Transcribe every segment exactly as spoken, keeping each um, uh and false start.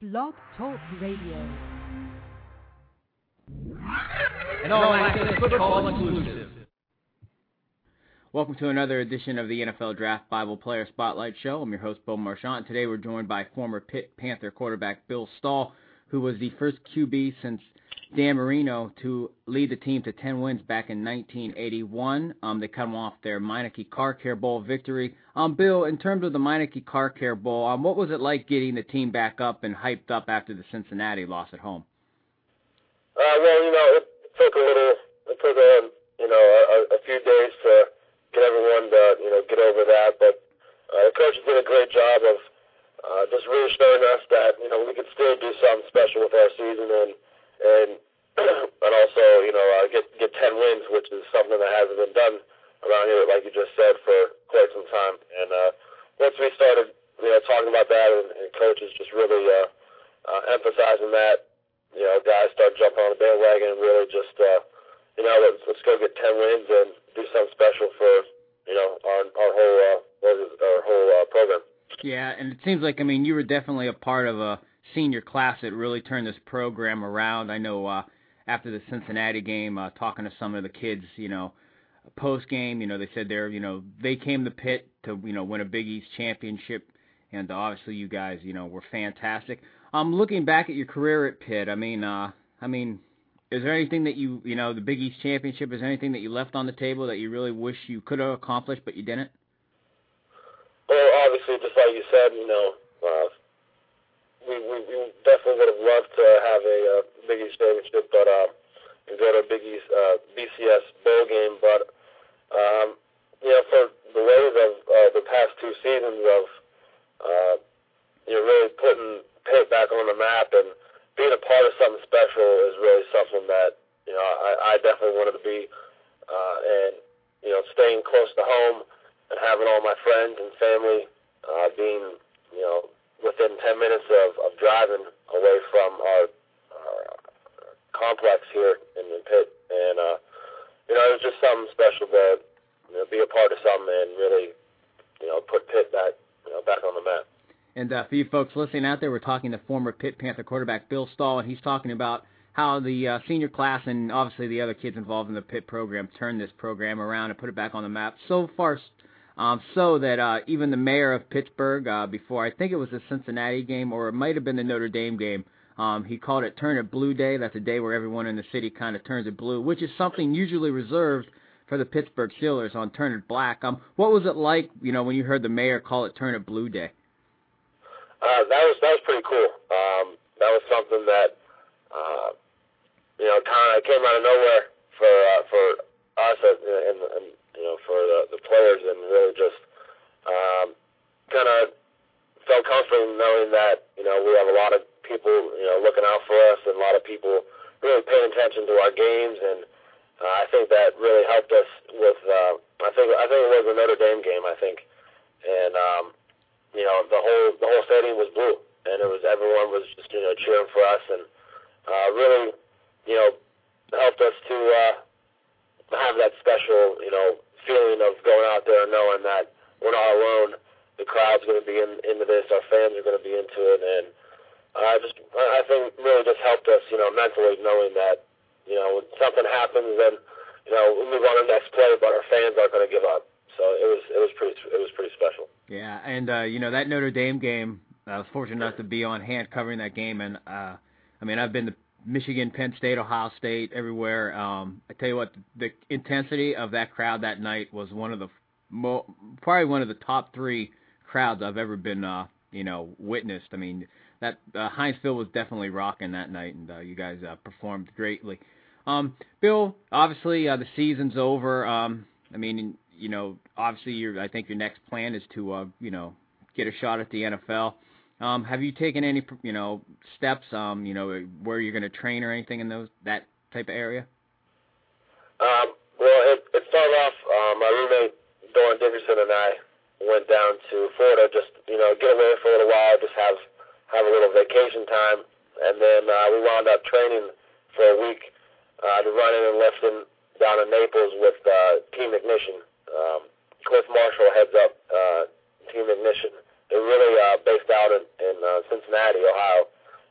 Blog Talk Radio. An all-access football exclusive. Welcome to another edition of the N F L Draft Bible Player Spotlight Show. I'm your host, Bo Marchant. Today we're joined by former Pitt Panther quarterback Bill Stahl, who was the first Q B since Dan Marino to lead the team to ten wins back in nineteen eighty-one. Um, they come off their Meineke Car Care Bowl victory. Um, Bill, in terms of the Meineke Car Care Bowl, um, what was it like getting the team back up and hyped up after the Cincinnati loss at home? Uh, well, you know, it took a little, it took a, you know, a, a few days to get everyone to, you know, get over that. But uh, the coaches did a great job of uh, just reassuring us that, you know, we could still do something special with our season and and and also, you know, uh, get get ten wins, which is something that hasn't been done around here, like you just said, for quite some time. And uh, once we started, you know, talking about that, and, and coaches just really uh, uh, emphasizing that, you know, guys start jumping on the bandwagon and really just, uh, you know, let's let's go get ten wins and do something special for, you know, our our whole uh, what is it, our whole uh, program. Yeah, and it seems like, I mean, you were definitely a part of a senior class that really turned this program around. I know uh, after the Cincinnati game, uh, talking to some of the kids, you know, post game, you know, they said they're, you know, they came to Pitt to, you know, win a Big East championship, and obviously you guys, you know, were fantastic. Um, looking back at your career at Pitt, I mean, uh, I mean. Is there anything that you, you know, the Big East Championship, is there anything that you left on the table that you really wish you could have accomplished but you didn't? Well, obviously, just like you said, you know, uh, we, we, we definitely would have loved to have a uh, Big East Championship, but uh, and go to a Big East uh, B C S bowl game. But, um, you know, for the ways of uh, the past two seasons of, uh, you know, really putting Pitt back on the map and being a part of something special is really something that, you know, I, I definitely wanted to be. Uh, and, you know, staying close to home and having all my friends and family uh, being, you know, within ten minutes of, of driving away from our, our complex here in the Pitt. And, uh, you know, it was just something special to, you know, be a part of something and really, you know, put Pitt back, you know, back on the map. And uh, for you folks listening out there, we're talking to former Pitt Panther quarterback Bill Stahl, and he's talking about how the uh, senior class and obviously the other kids involved in the Pitt program turned this program around and put it back on the map so far um, so that uh, even the mayor of Pittsburgh, uh, before I think it was the Cincinnati game or it might have been the Notre Dame game, um, he called it Turn It Blue Day. That's a day where everyone in the city kind of turns it blue, which is something usually reserved for the Pittsburgh Steelers on Turn It Black. Um, what was it like, you know, when you heard the mayor call it Turn It Blue Day? Uh, that was that was pretty cool. Um, that was something that uh, you know kind of came out of nowhere for uh, for us and, and, and you know for the, the players, and really just um, kind of felt comfortable knowing that you know we have a lot of people you know looking out for us and a lot of people really paying attention to our games, and uh, I think that really helped us with. Uh, I think I think it was the Notre Dame game. I think, and. Um, You know, the whole the whole stadium was blue, and it was everyone was just you know cheering for us, and uh, really, you know, helped us to uh, have that special you know feeling of going out there and knowing that we're not alone. The crowd's going to be in, into this, our fans are going to be into it, and I uh, just I think really just helped us you know mentally knowing that you know when something happens, then you know we move on to the next play, but our fans aren't going to give up. So it was it was pretty it was pretty special. Yeah, and uh, you know that Notre Dame game, I was fortunate enough to be on hand covering that game, and uh, I mean I've been to Michigan, Penn State, Ohio State, everywhere. Um, I tell you what, the intensity of that crowd that night was one of the mo- probably one of the top three crowds I've ever been uh, you know witnessed. I mean that uh, Heinz Field was definitely rocking that night, and uh, you guys uh, performed greatly. Um, Bill, obviously uh, the season's over. Um, I mean. You know, obviously, your I think your next plan is to, uh, you know, get a shot at the N F L. Um, have you taken any, you know, steps, um, you know, where you're going to train or anything in those that type of area? Um, well, it, it started off. Um, my roommate Doran Dickerson and I went down to Florida, just you know, get away for a little while, just have have a little vacation time, and then uh, we wound up training for a week, uh, to running and lifting down in Naples with uh, Team Ignition. Um, Cliff Marshall heads up uh, Team Ignition. They're really uh, based out in, in uh, Cincinnati, Ohio,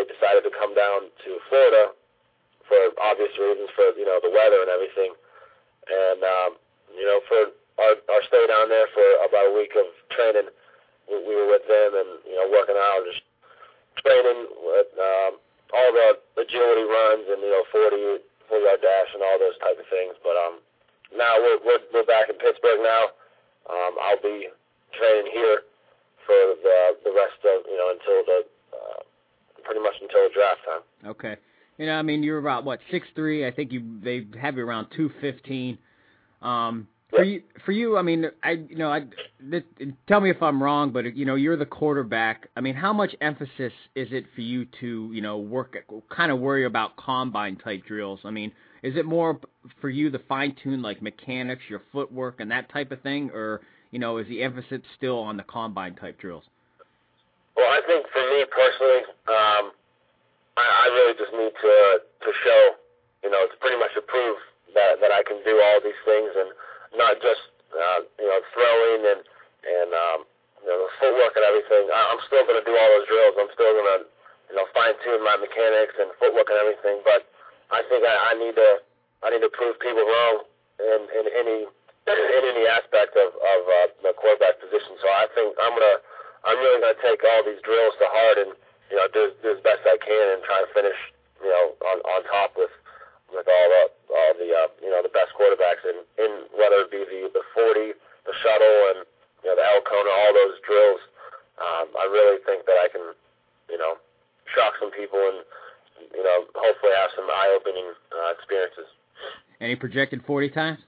they decided to come down to Florida for obvious reasons, for, you know, the weather and everything. And, um, you know, for our, our stay down there for about a week of training, we, we were with them and, you know, working out, just training with um, all the agility runs and, you know, forty, forty-yard dash and all those type of things. But um, now we're, we're, we're back in Pittsburgh now. Um, I'll be training here for the the rest of, you know, until the, uh, pretty much until the draft time. Okay. You know, I mean, you're about, what, six three? I think you they have you around two fifteen. Um, for you, for you, I mean, I you know, I this, tell me if I'm wrong, but you know, you're the quarterback. I mean, how much emphasis is it for you to, you know, work, kind of worry about combine type drills? I mean, is it more for you the fine tune like mechanics, your footwork, and that type of thing, or you know, is the emphasis still on the combine type drills? Well, I think for me personally, um, I, I really just need to to show, you know, to pretty much to prove that that I can do all these things and not just, uh, you know, throwing and, and um, you know, the footwork and everything. I, I'm still going to do all those drills. I'm still going to, you know, fine-tune my mechanics and footwork and everything. But I think I, I need to I need to prove people wrong in, in any in any aspect of, of uh, the quarterback position. So I think I'm going to I'm really going to take all these drills to heart and, you know, do, do as best I can and try to finish, you know, on, on top with with all the all the uh, you know, the best quarterbacks in, in whether it be the, the forty, the shuttle, and, you know, the El Kona, all those drills. Um, I really think that I can, you know, shock some people and, you know, hopefully have some eye-opening uh, experiences. Any projected forty times?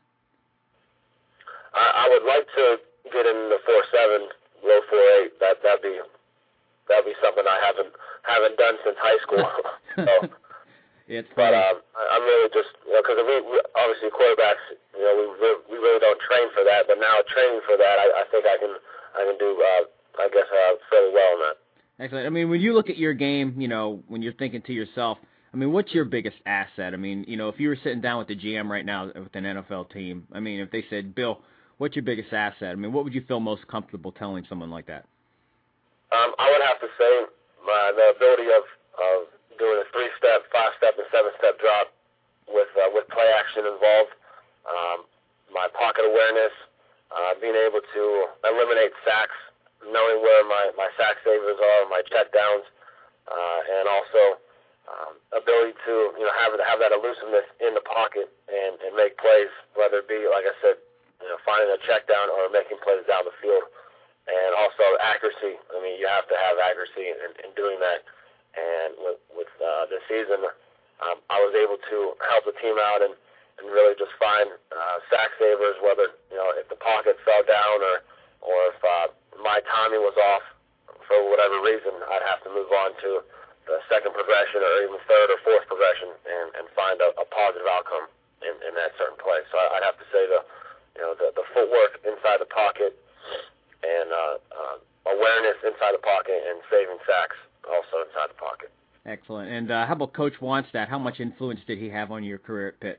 I, I would like to get in the four seven, low four eight. That that'd be that'd be something I haven't haven't done since high school. So. It's but um, I'm really just, you know, because we, we obviously quarterbacks, you know, we really, we really don't train for that. But now training for that, I, I think I can I can do, uh, I guess, uh, fairly well in that. Excellent. I mean, when you look at your game, you know, when you're thinking to yourself, I mean, what's your biggest asset? I mean, you know, if you were sitting down with the G M right now with an N F L team, I mean, if they said, Bill, what's your biggest asset? I mean, what would you feel most comfortable telling someone like that? Um, I would have to say my, the ability of, of doing a three-step, five-step, and seven-step drop with uh, with play action involved. Um, my pocket awareness, uh, being able to eliminate sacks, knowing where my, my sack savers are, my check downs, uh, and also um, ability to, you know, have have that elusiveness in the pocket and, and make plays, whether it be, like I said, you know, finding a check down or making plays down the field. And also accuracy. I mean, you have to have accuracy in, in doing that. And with, with uh, this season, um, I was able to help the team out and, and really just find uh, sack savers, whether, you know, if the pocket fell down or, or if uh, my timing was off for whatever reason, I'd have to move on to the second progression or even third or fourth progression and, and find a, a positive outcome in, in that certain play. So I'd have to say the, you know, the, the footwork inside the pocket and uh, uh, awareness inside the pocket and saving sacks also inside the pocket. Excellent. And uh, how about Coach Wannstedt? How much influence did he have on your career at Pitt?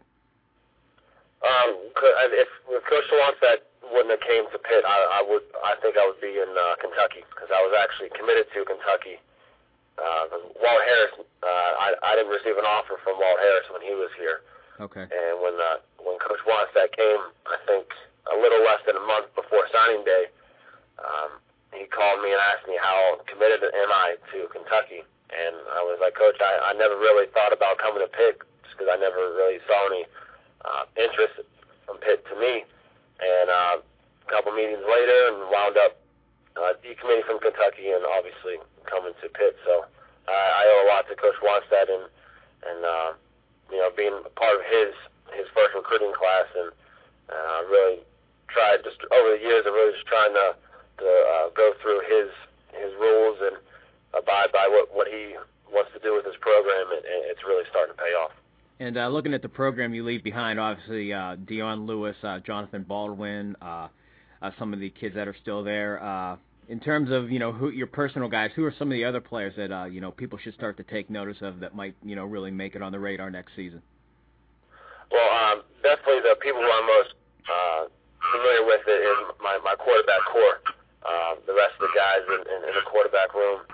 Um, if, if Coach Wannstedt wouldn't have came to Pitt, I, I would. I think I would be in uh, Kentucky because I was actually committed to Kentucky. Uh, Walt Harris, uh, I, I didn't receive an offer from Walt Harris when he was here. Okay. And when uh, when Coach Wannstedt came, I think a little less than a month before signing day, um, he called me and asked me how committed am I to Kentucky. And I was like, Coach, I, I never really thought about coming to Pitt just because I never really saw any uh, interest from Pitt to me. And uh, a couple meetings later and wound up uh, decommitting from Kentucky and obviously coming to Pitt. So uh, I owe a lot to Coach Wannstedt and, and uh, you know, being a part of his, his first recruiting class. And uh, really tried just over the years of really just trying to to uh, go through his his rules and abide by what, what he wants to do with his program, and, and it's really starting to pay off. And uh, looking at the program you leave behind, obviously uh, Dion Lewis, uh, Jonathan Baldwin, uh, uh, some of the kids that are still there. Uh, in terms of, you know, who your personal guys, who are some of the other players that uh, you know, people should start to take notice of that might, you know, really make it on the radar next season? Well, um, definitely the people who I'm most uh, familiar with is my, my quarterback core. Uh, the rest of the guys in, in, in the quarterback room,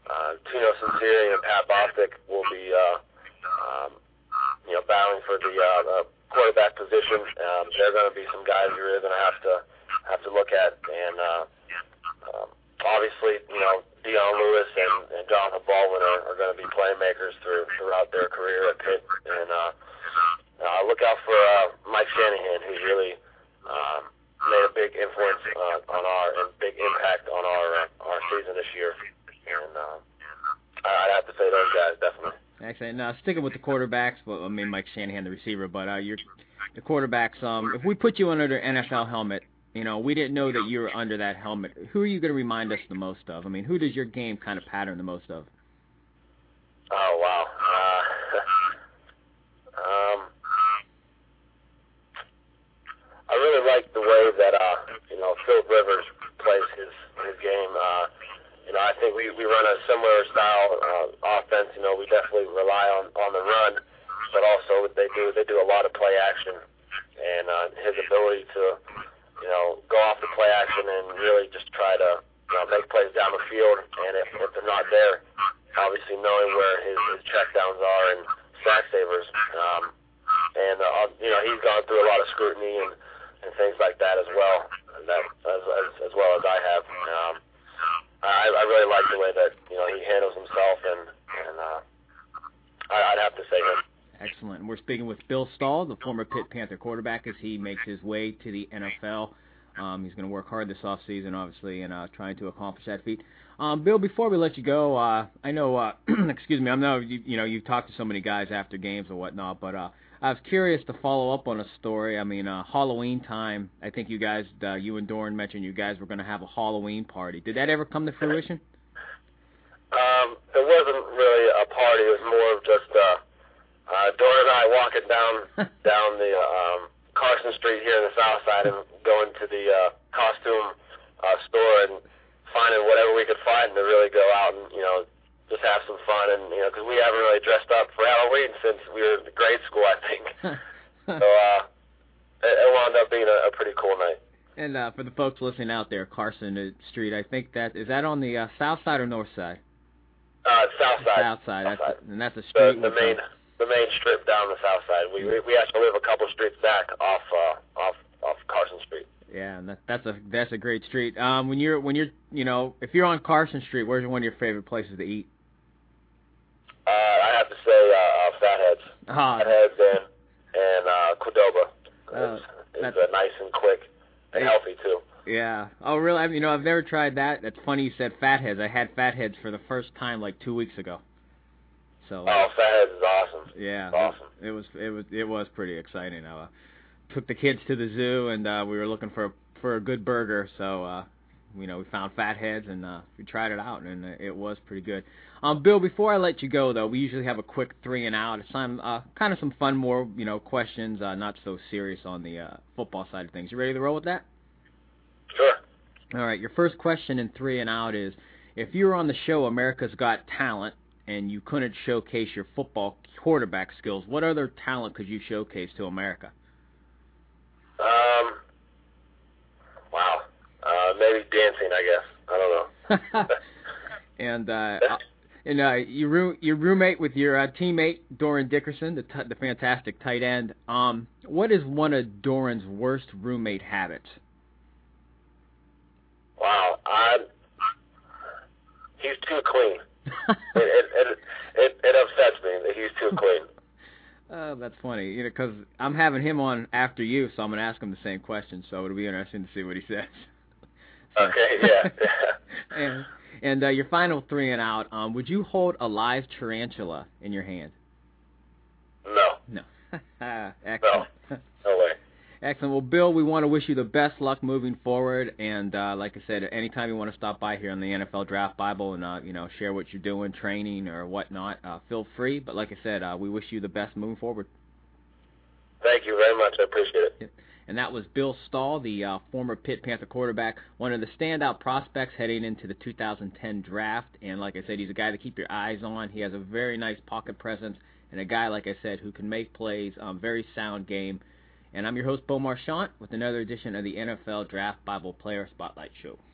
uh, Tino Sinceri and Pat Bostic will be, uh, um, you know, battling for the, uh, the quarterback position. Um, they're going to be some guys you're really going to have to have to look at, and uh, um, obviously, you know, Dion Lewis and, and Jonathan Baldwin are, are going to be playmakers through, throughout their career at Pitt. And uh, uh, look out for uh, Mike Shanahan, who's really um, made a big influence uh, on our and big impact on our uh, our season this year. And uh, I'd have to say those guys definitely. Actually, now sticking with the quarterbacks, well, I mean Mike Shanahan, the receiver, but uh, you're the quarterbacks. Um, if we put you under the N F L helmet, you know, we didn't know that you were under that helmet. Who are you going to remind us the most of? I mean, who does your game kind of pattern the most of? Oh wow. Uh, um, I really like the way that uh, you know Philip Rivers plays his his game. Uh, you know, I think we, we run a similar style uh, offense. You know, we definitely rely on, on the run, but also they do they do a lot of play action, and uh, his ability to you know go off the play action and really just try to you know make plays down the field. And if, if they're not there, obviously knowing where his, his checkdowns are and sack savers. Um, and uh, you know he's gone through a lot of scrutiny and, and things like that as well, and that as as, as well as I have. Um, I, I really like the way that you know he handles himself, and and uh, I, I'd have to say him. Excellent. We're speaking with Bill Stahl, the former Pitt Panther quarterback, as he makes his way to the N F L. Um, he's going to work hard this offseason, obviously, and uh, trying to accomplish that feat. Um, Bill, before we let you go, uh, I know, uh, excuse me, I know you, you know you've talked to so many guys after games or whatnot, but uh, I was curious to follow up on a story. I mean, uh, Halloween time, I think you guys, uh, you and Doran mentioned you guys were going to have a Halloween party. Did that ever come to fruition? Um, it wasn't really a party. It was more of just uh, uh, Doran and I walking down down the um, Carson Street here in the South Side and going to the uh, costume uh, store and finding whatever we could find to really go out and, you know, just have some fun. And, you know, because we haven't really dressed up for Halloween since we were in grade school, I think. so uh, it, it wound up being a, a pretty cool night. And uh, for the folks listening out there, Carson Street, I think that, is that on the uh, south side or north side? Uh, south side. South side. South that's side. A, and that's a street. The, the main, uh, the main strip down the south side. We we, we actually live a couple streets back off uh, off off Carson Street. Yeah, and that, that's a that's a great street. Um, when you're when you're you know if you're on Carson Street, where's one of your favorite places to eat? Uh, I have to say uh, uh, Fatheads. Ah. Fatheads and and uh, Qdoba. Uh, it's it's uh, nice and quick and it, healthy too. Yeah. Oh, really? I mean, you know, I've never tried that. That's funny you said Fatheads. I had Fatheads for the first time like two weeks ago. So. Uh, oh, Fatheads is awesome. Yeah. It's awesome. It was it was it was pretty exciting. I uh, took the kids to the zoo, and uh, we were looking for for a good burger, so uh, you know we found Fatheads, and uh, we tried it out, and uh, it was pretty good. Um, Bill, before I let you go, though, we usually have a quick three and out. It's some uh, kind of some fun, more you know questions, uh, not so serious on the uh, football side of things. You ready to roll with that? Sure. All right. Your first question in three and out is: if you were on the show America's Got Talent and you couldn't showcase your football quarterback skills, what other talent could you showcase to America? Um. Wow. Uh, maybe dancing, I guess. I don't know. and uh, and uh, your room, your roommate with your uh, teammate Doran Dickerson, the t- the fantastic tight end. Um, what is one of Doran's worst roommate habits? Wow. I. He's too clean. it, it, it it it upsets me that he's too clean. Uh, that's funny, you know, because I'm having him on after you, so I'm going to ask him the same question, so it'll be interesting to see what he says. So. Okay, yeah. and and uh, your final three and out, um, would you hold a live tarantula in your hand? No. No. Excellent. No. No way. Excellent. Well, Bill, we want to wish you the best luck moving forward, and uh, like I said, anytime you want to stop by here on the N F L Draft Bible and uh, you know share what you're doing, training or whatnot, uh, feel free. But like I said, uh, we wish you the best moving forward. Thank you very much. I appreciate it. Yep. And that was Bill Stahl, the uh, former Pitt Panther quarterback, one of the standout prospects heading into the two thousand ten draft. And like I said, he's a guy to keep your eyes on. He has a very nice pocket presence, and a guy, like I said, who can make plays. Um, very sound game. And I'm your host, Beau Marchant, with another edition of the N F L Draft Bible Player Spotlight Show.